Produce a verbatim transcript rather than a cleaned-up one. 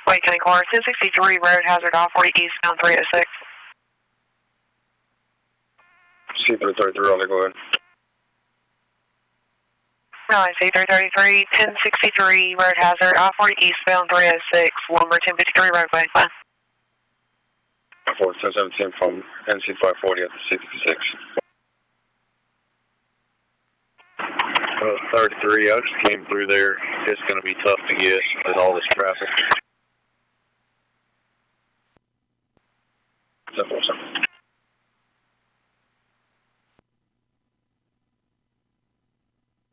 Wake County Car, ten sixty-three, road hazard, I forty eastbound three oh six. C three thirty-three, I'll go ahead. nine C three thirty-three, ten sixty-three, road hazard, I forty eastbound three oh six, Lumber ten fifty-three roadway, fine. four ten seventeen from N C five forty at the sixty-six. Uh, thirty-three, I just came through there. It's going to be tough to get with all this traffic.